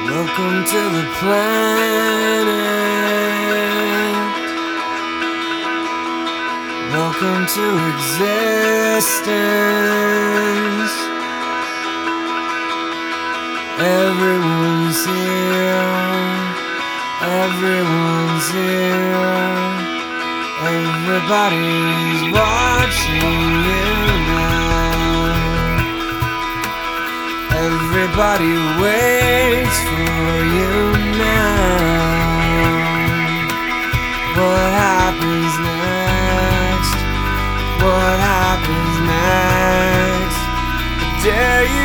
Welcome to the planet. Welcome to existence. Everyone's here. Everyone's here. Everybody's watching you now. Everybody waits for you now. What happens next? What happens next? I dare you